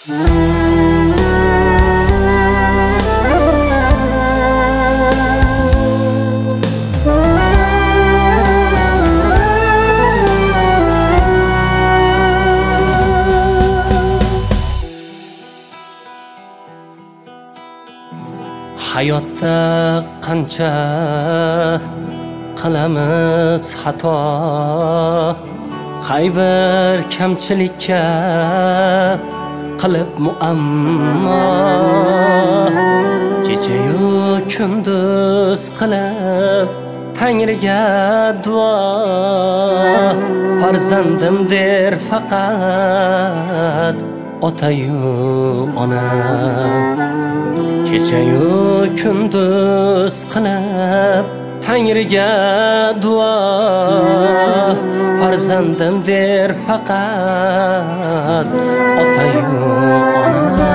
Hayotda qancha qilamiz xato, qay bir kamchilikka qilib muammo, kecha-yu kunduz qilib Tangriga duo, farzandim der faqat ota-yu ona. Kecha-yu kunduz qilib Tangriga duo, farzandim der faqat ota-yu ona.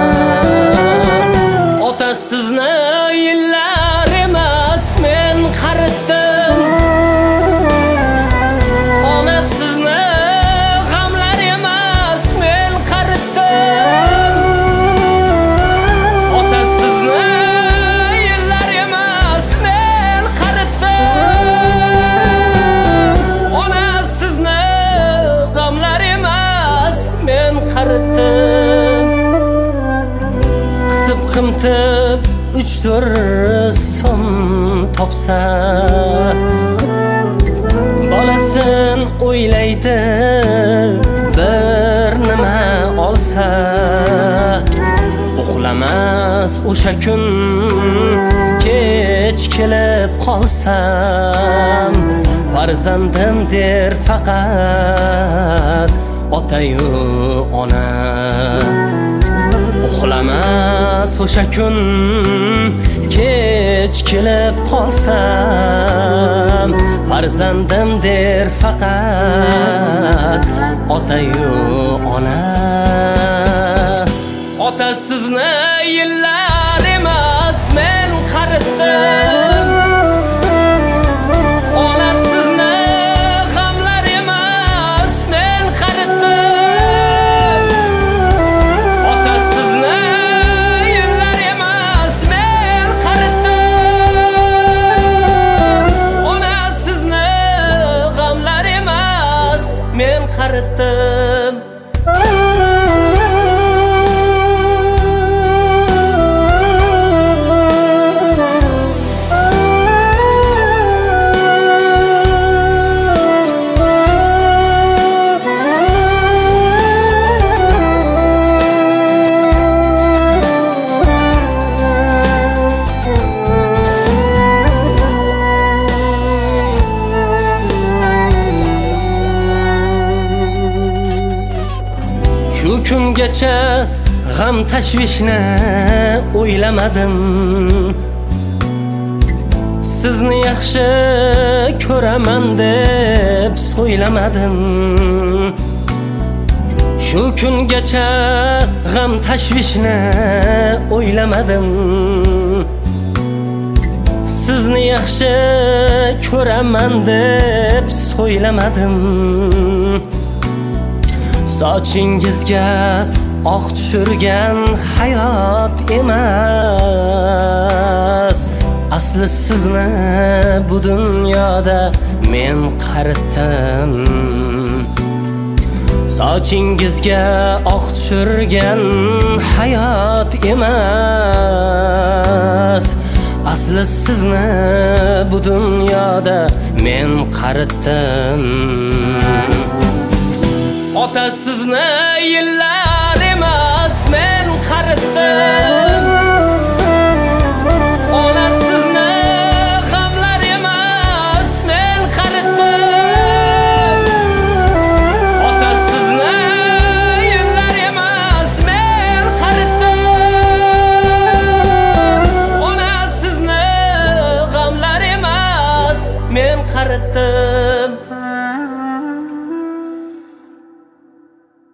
Ota sizni yillar emas men qaritdim, ona sizni g'amlar emas men qaritdim. Ota sizni yillar emas men qaritdim, ona sizni g'amlar emas men qaritdim. Qisib qimtib 3-4 so'm topsa, bolasin o'ylaydi bir nima olsa, uxlamas o'sha kun kech kelib qolsam, farzandim der faqat ota-yu ona. Uxlamas o'sha kun kech kelib qolsam, farzandim der faqat ota-yu ona. Ota sizni yillar emas men qaritdim, ona sizni g'amlar emas men qaritdim. Ota sizni yillar emas men qaritdim, ona sizni g'amlar emas men qaritdim. Shu kungacha g'am tashvishni o'ylamadim, sizni yaxshi ko'raman deb so'ylamadim. Shu kungacha g'am tashvishni o'ylamadim, sizni yaxshi ko'raman deb so'ylamadim. Sochingizga oq tushirgan hayot emas, asli sizni bu dunyoda men qaritdim. Sochingizga oq tushirgan hayot emas, asli sizni bu dunyoda men qaritdim. Ota sizni yillar